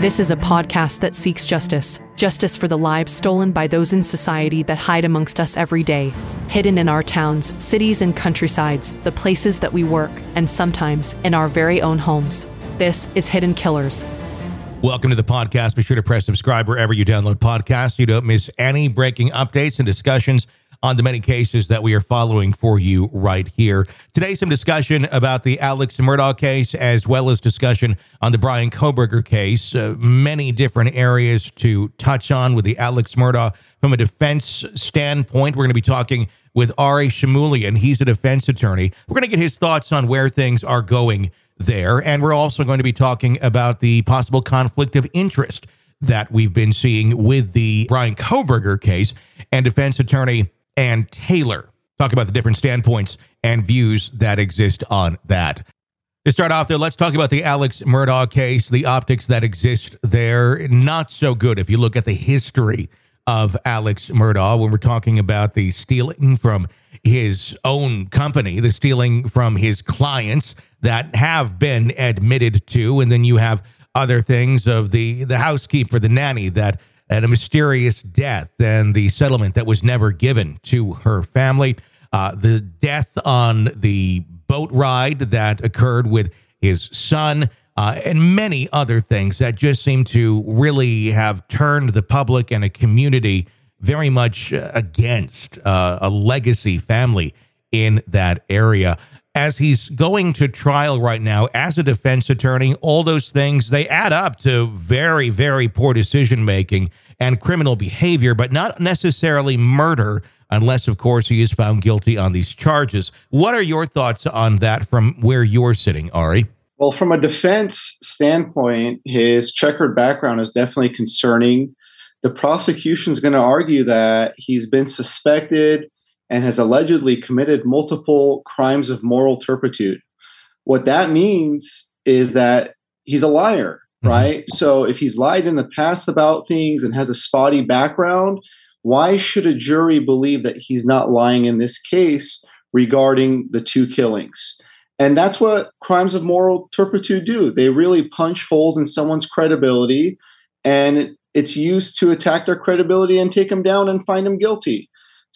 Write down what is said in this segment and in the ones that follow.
This is a podcast that seeks justice. Justice for the lives stolen by those in society that hide amongst us every day. Hidden in our towns, cities, and countrysides, the places that we work, and sometimes in our very own homes. This is Hidden Killers. Welcome to the podcast. Be sure to press subscribe wherever you download podcasts so you don't miss any breaking updates and discussions on the many cases that we are following for you right here. Today, some discussion about the Alex Murdaugh case, as well as discussion on the Bryan Kohberger case. Many different areas to touch on with the Alex Murdaugh from a defense standpoint. We're going to be talking with Ari Shamulian. He's a defense attorney. We're going to get his thoughts on where things are going there. And we're also going to be talking about the possible conflict of interest that we've been seeing with the Bryan Kohberger case, and defense attorney Ann Taylor. Talk about the different standpoints and views that exist on that. To start off, though, let's talk about the Alex Murdaugh case, the optics that exist there. Not so good if you look at the history of Alex Murdaugh when we're talking about the stealing from his own company, the stealing from his clients that have been admitted to, and then you have other things of the housekeeper, the nanny that had a mysterious death, and the settlement that was never given to her family, the death on the boat ride that occurred with his son, and many other things that just seem to really have turned the public and a community very much against a legacy family in that area. As he's going to trial right now as a defense attorney, all those things, they add up to very, very poor decision-making and criminal behavior, but not necessarily murder, unless, of course, he is found guilty on these charges. What are your thoughts on that from where you're sitting, Ari? Well, from a defense standpoint, his checkered background is definitely concerning. The prosecution is going to argue that he's been suspected and has allegedly committed multiple crimes of moral turpitude. What that means is that he's a liar, right? So if he's lied in the past about things and has a spotty background, why should a jury believe that he's not lying in this case regarding the two killings? And that's what crimes of moral turpitude do. They really punch holes in someone's credibility, and it's used to attack their credibility and take them down and find them guilty.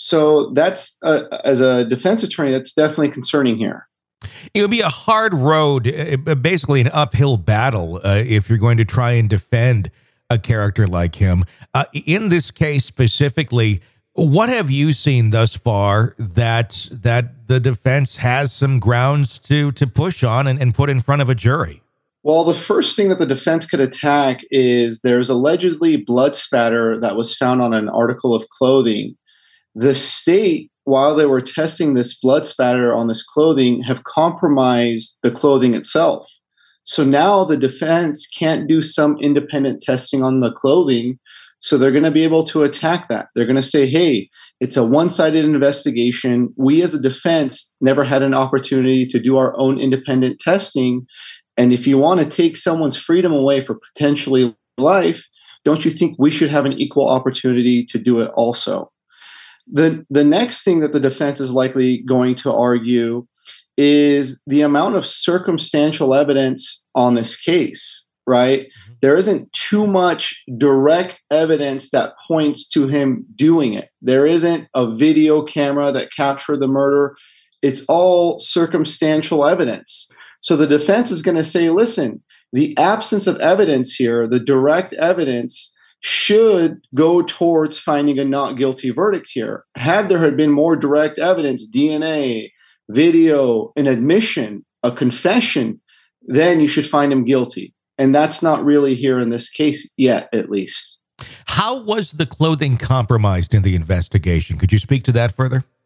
So that's, as a defense attorney, that's definitely concerning here. It would be a hard road, basically an uphill battle, if you're going to try and defend a character like him. In this case specifically, what have you seen thus far that the defense has some grounds to push on and put in front of a jury? Well, the first thing that the defense could attack is there's allegedly blood spatter that was found on an article of clothing. The state, while they were testing this blood spatter on this clothing, have compromised the clothing itself. So now the defense can't do some independent testing on the clothing. So they're going to be able to attack that. They're going to say, hey, it's a one-sided investigation. We as a defense never had an opportunity to do our own independent testing. And if you want to take someone's freedom away for potentially life, don't you think we should have an equal opportunity to do it also? The next thing that the defense is likely going to argue is the amount of circumstantial evidence on this case, right? There isn't too much direct evidence that points to him doing it. There isn't a video camera that captured the murder. It's all circumstantial evidence. So the defense is going to say, listen, the absence of evidence here, the direct evidence, should go towards finding a not guilty verdict here. Had there had been more direct evidence, DNA, video, an admission, a confession, then you should find him guilty. And that's not really here in this case yet, at least. How was the clothing compromised in the investigation? Could you speak to that further?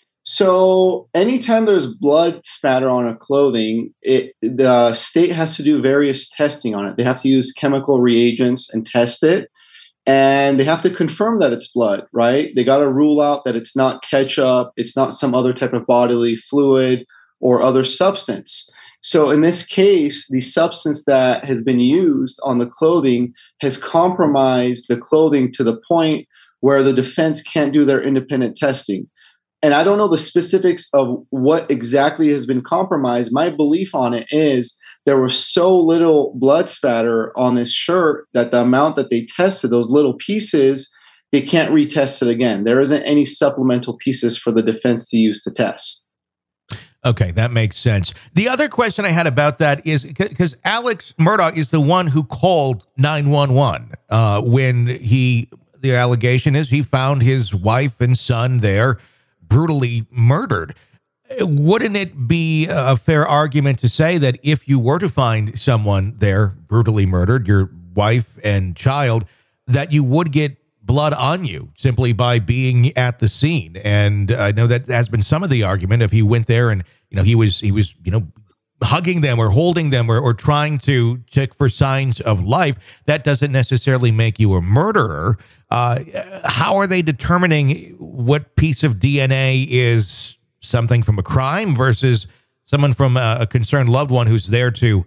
So anytime there's blood spatter on a clothing, the state has to do various testing on it. They have to use chemical reagents and test it. And they have to confirm that it's blood, right? They got to rule out that it's not ketchup, it's not some other type of bodily fluid or other substance. So in this case, the substance that has been used on the clothing has compromised the clothing to the point where the defense can't do their independent testing. And I don't know the specifics of what exactly has been compromised. My belief on it is there was so little blood spatter on this shirt that the amount that they tested, those little pieces, they can't retest it again. There isn't any supplemental pieces for the defense to use to test. Okay, that makes sense. The other question I had about that is because Alex Murdaugh is the one who called 911 when the allegation is he found his wife and son there brutally murdered. Wouldn't it be a fair argument to say that if you were to find someone there brutally murdered, your wife and child, that you would get blood on you simply by being at the scene? And I know that has been some of the argument if he went there and, he was, hugging them or holding them or trying to check for signs of life. That doesn't necessarily make you a murderer. How are they determining what piece of DNA is something from a crime versus someone from a concerned loved one who's there to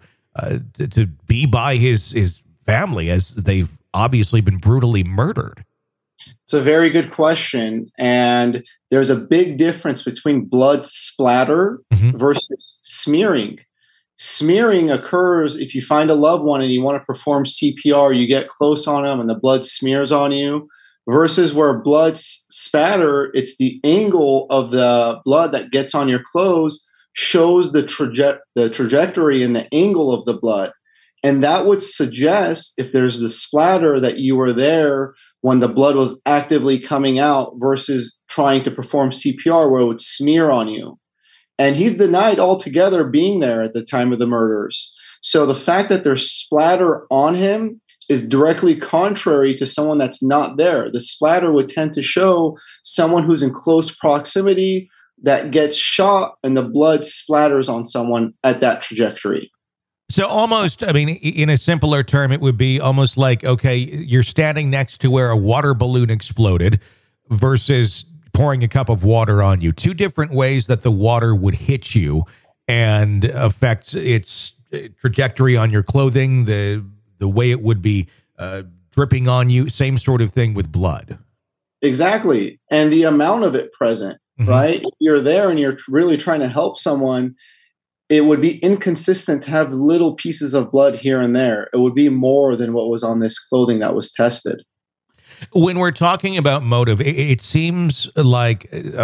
be by his family as they've obviously been brutally murdered? It's a very good question. And there's a big difference between blood splatter versus smearing. Smearing occurs if you find a loved one and you want to perform CPR, you get close on them and the blood smears on you, versus where blood spatter, it's the angle of the blood that gets on your clothes shows the trajectory and the angle of the blood. And that would suggest, if there's the splatter, that you were there when the blood was actively coming out versus trying to perform CPR where it would smear on you. And he's denied altogether being there at the time of the murders. So the fact that there's splatter on him is directly contrary to someone that's not there. The splatter would tend to show someone who's in close proximity that gets shot and the blood splatters on someone at that trajectory. So almost, in a simpler term, it would be almost like, okay, you're standing next to where a water balloon exploded versus pouring a cup of water on you. Two different ways that the water would hit you and affect its trajectory on your clothing, the way it would be dripping on you, same sort of thing with blood. Exactly. And the amount of it present, right? If you're there and you're really trying to help someone, it would be inconsistent to have little pieces of blood here and there. It would be more than what was on this clothing that was tested. When we're talking about motive, it seems like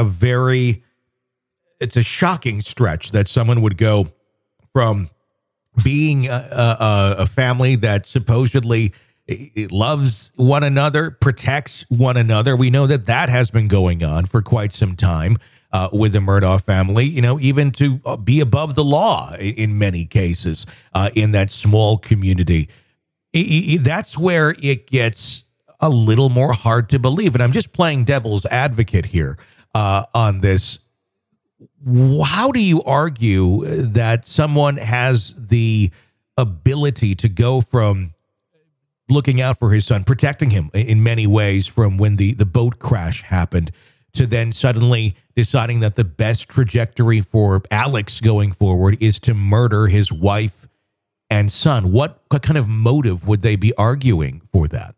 it's a shocking stretch that someone would go from being a family that supposedly loves one another, protects one another. We know that has been going on for quite some time with the Murdaugh family, even to be above the law in many cases in that small community. That's where it gets a little more hard to believe. And I'm just playing devil's advocate here on this. How do you argue that someone has the ability to go from looking out for his son, protecting him in many ways from when the boat crash happened, to then suddenly deciding that the best trajectory for Alex going forward is to murder his wife and son? What kind of motive would they be arguing for that?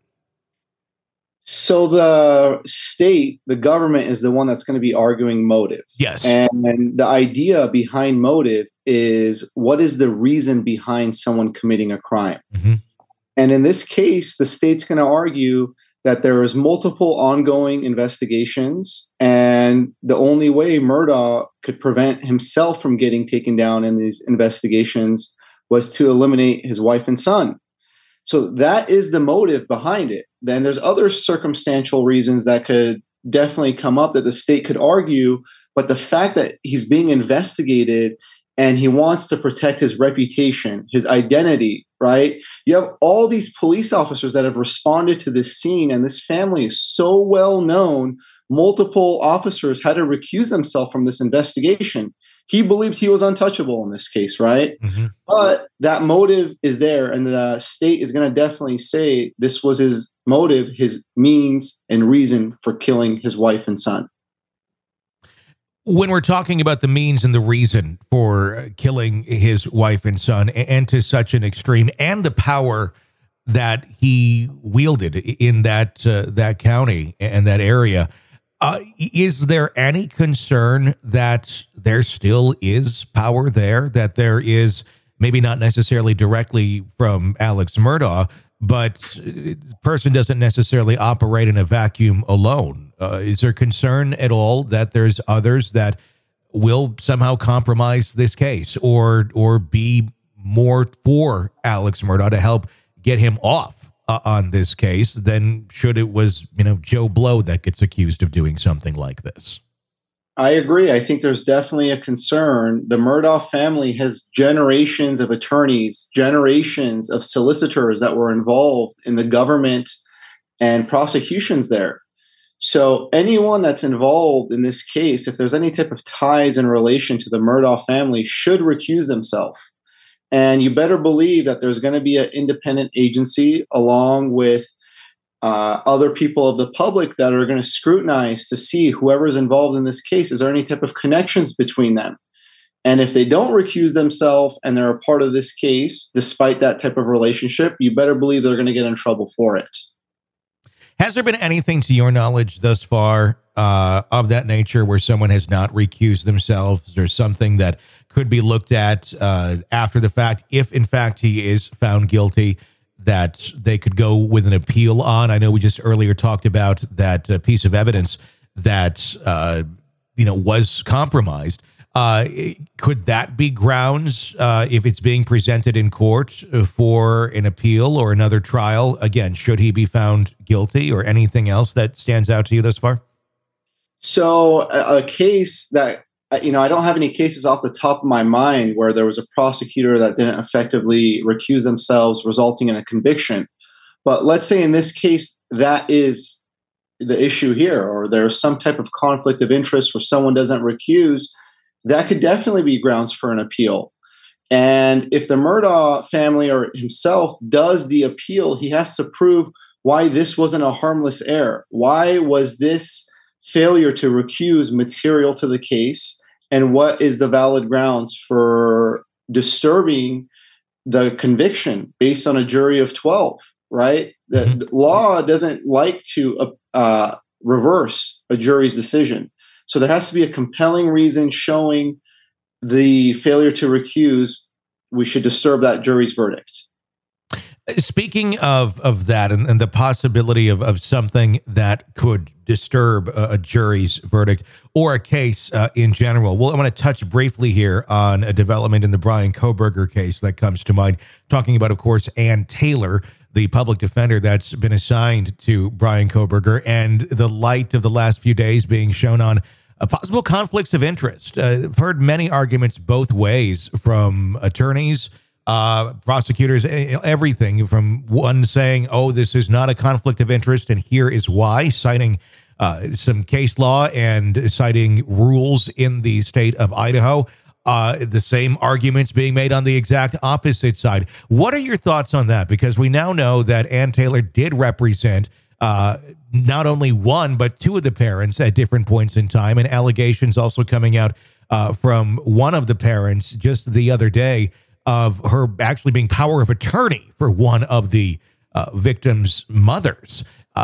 So the state, the government, is the one that's going to be arguing motive. Yes. And the idea behind motive is, what is the reason behind someone committing a crime? And in this case, the state's going to argue that there is multiple ongoing investigations, and the only way Murdaugh could prevent himself from getting taken down in these investigations was to eliminate his wife and son. So that is the motive behind it. Then there's other circumstantial reasons that could definitely come up that the state could argue, but the fact that he's being investigated and he wants to protect his reputation, his identity, right? You have all these police officers that have responded to this scene, and this family is so well known. Multiple officers had to recuse themselves from this investigation. He believed he was untouchable in this case, right? But that motive is there, and the state is going to definitely say this was his motive, his means and reason for killing his wife and son. When we're talking about the means and the reason for killing his wife and son, and to such an extreme, and the power that he wielded in that county and that area, is there any concern that there still is power there, that there is maybe not necessarily directly from Alex Murdaugh, but the person doesn't necessarily operate in a vacuum alone. Is there concern at all that there's others that will somehow compromise this case or be more for Alex Murdaugh to help get him off on this case than should it was, Joe Blow that gets accused of doing something like this? I agree. I think there's definitely a concern. The Murdaugh family has generations of attorneys, generations of solicitors that were involved in the government and prosecutions there. So anyone that's involved in this case, if there's any type of ties in relation to the Murdaugh family, should recuse themselves. And you better believe that there's going to be an independent agency along with other people of the public that are going to scrutinize to see whoever's involved in this case, is there any type of connections between them? And if they don't recuse themselves and they're a part of this case, despite that type of relationship, you better believe they're going to get in trouble for it. Has there been anything to your knowledge thus far of that nature where someone has not recused themselves, or something that could be looked at after the fact, if in fact he is found guilty, that they could go with an appeal on? I know we just earlier talked about that piece of evidence that, was compromised. Could that be grounds if it's being presented in court for an appeal or another trial? Again, should he be found guilty, or anything else that stands out to you thus far? So a case that, I don't have any cases off the top of my mind where there was a prosecutor that didn't effectively recuse themselves, resulting in a conviction. But let's say in this case, that is the issue here, or there's some type of conflict of interest where someone doesn't recuse. That could definitely be grounds for an appeal. And if the Murdaugh family or himself does the appeal, he has to prove why this wasn't a harmless error. Why was this failure to recuse material to the case? And what is the valid grounds for disturbing the conviction based on a jury of 12, right? The law doesn't like to reverse a jury's decision. So there has to be a compelling reason showing the failure to recuse. We should disturb that jury's verdict. Speaking of that and the possibility of something that could disturb a jury's verdict or a case in general, well, I want to touch briefly here on a development in the Bryan Kohberger case that comes to mind, talking about, of course, Ann Taylor, the public defender that's been assigned to Bryan Kohberger, and the light of the last few days being shown on possible conflicts of interest. I've heard many arguments both ways from attorneys, prosecutors, everything from one saying, oh, this is not a conflict of interest, and here is why, citing some case law and citing rules in the state of Idaho. The same arguments being made on the exact opposite side. What are your thoughts on that? Because we now know that Ann Taylor did represent not only one, but two of the parents at different points in time, and allegations also coming out from one of the parents just the other day of her actually being power of attorney for one of the victim's mothers.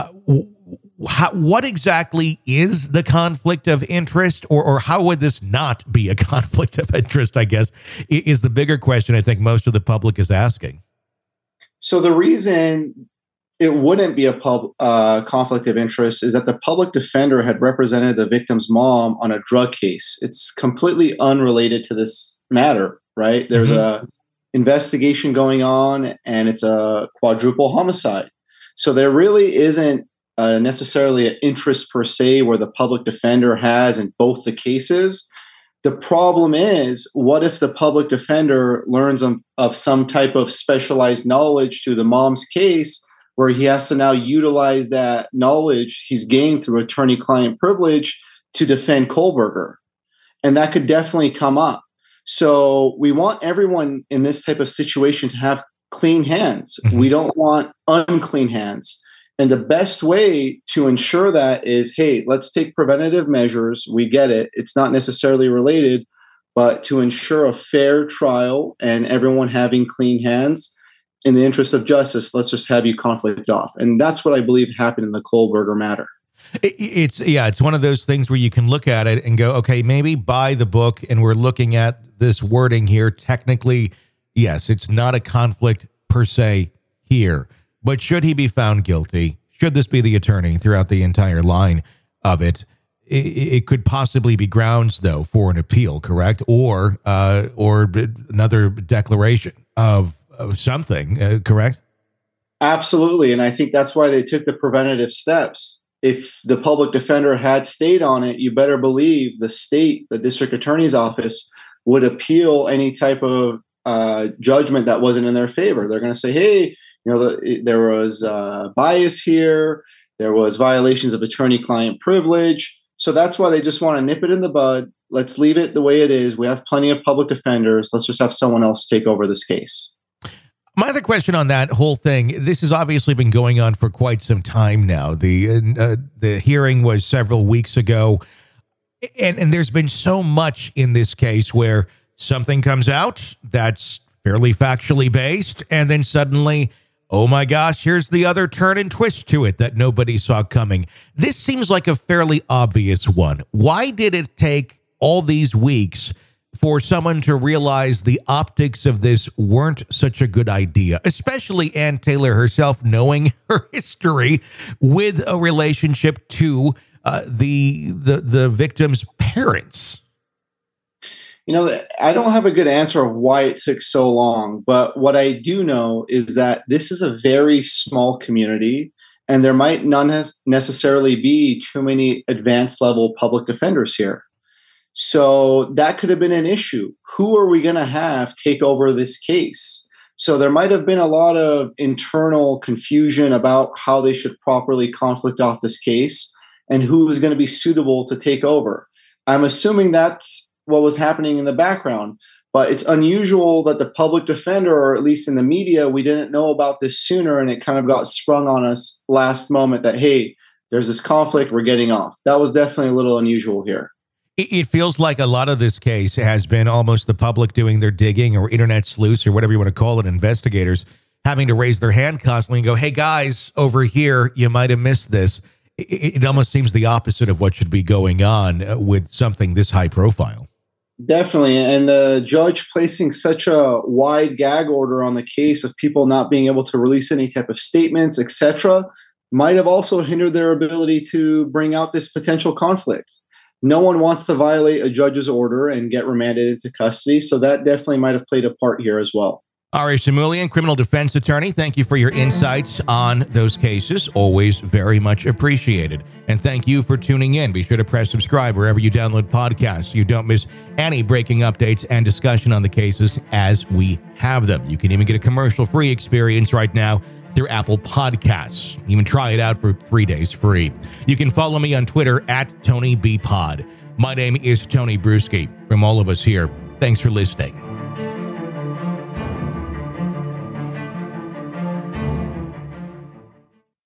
What exactly is the conflict of interest, or how would this not be a conflict of interest, I guess, is the bigger question I think most of the public is asking. So the reason it wouldn't be a conflict of interest is that the public defender had represented the victim's mom on a drug case. It's completely unrelated to this matter, right? There's a investigation going on, and it's a quadruple homicide. So there really isn't necessarily an interest per se where the public defender has in both the cases. The problem is, what if the public defender learns of some type of specialized knowledge to the mom's case, where he has to now utilize that knowledge he's gained through attorney-client privilege to defend Kohberger? And that could definitely come up. So we want everyone in this type of situation to have clean hands. We don't want unclean hands. And the best way to ensure that is, hey, let's take preventative measures. We get it. It's not necessarily related, but to ensure a fair trial and everyone having clean hands, in the interest of justice, let's just have you conflict off. And that's what I believe happened in the Kohberger matter. It's one of those things where you can look at it and go, okay, maybe by the book, and we're looking at this wording here. Technically, yes, it's not a conflict per se here. But should he be found guilty, should this be the attorney throughout the entire line of it, it could possibly be grounds, though, for an appeal, correct? Or another declaration of something, correct? Absolutely. And I think that's why they took the preventative steps. If the public defender had stayed on it, you better believe the state, the district attorney's office, would appeal any type of judgment that wasn't in their favor. They're going to say, hey, there was bias here. There was violations of attorney-client privilege. So that's why they just want to nip it in the bud. Let's leave it the way it is. We have plenty of public defenders. Let's just have someone else take over this case. My other question on that whole thing, this has obviously been going on for quite some time now. The hearing was several weeks ago, and there's been so much in this case where something comes out that's fairly factually based, and then suddenly, oh my gosh, here's the other turn and twist to it that nobody saw coming. This seems like a fairly obvious one. Why did it take all these weeks for someone to realize the optics of this weren't such a good idea, especially Ann Taylor herself, knowing her history with a relationship to the victim's parents? I don't have a good answer of why it took so long, but what I do know is that this is a very small community, and there might not necessarily be too many advanced level public defenders here. So that could have been an issue. Who are we going to have take over this case? So there might have been a lot of internal confusion about how they should properly conflict off this case and who is going to be suitable to take over. I'm assuming that's what was happening in the background, but it's unusual that the public defender, or at least in the media, we didn't know about this sooner, and it kind of got sprung on us last moment that, hey, there's this conflict, we're getting off. That was definitely a little unusual here. It feels like a lot of this case has been almost the public doing their digging, or internet sleuths, or whatever you want to call it, investigators having to raise their hand constantly and go, hey, guys, over here, you might have missed this. It almost seems the opposite of what should be going on with something this high profile. Definitely. And the judge placing such a wide gag order on the case of people not being able to release any type of statements, etc., might have also hindered their ability to bring out this potential conflict. No one wants to violate a judge's order and get remanded into custody, so that definitely might have played a part here as well. Ari Samulian, criminal defense attorney, thank you for your insights on those cases. Always very much appreciated. And thank you for tuning in. Be sure to press subscribe wherever you download podcasts so you don't miss any breaking updates and discussion on the cases as we have them. You can even get a commercial-free experience right now through Apple Podcasts. Even try it out for 3 days free. You can follow me on Twitter at TonyBPod. My name is Tony Bruschi. From all of us here, thanks for listening.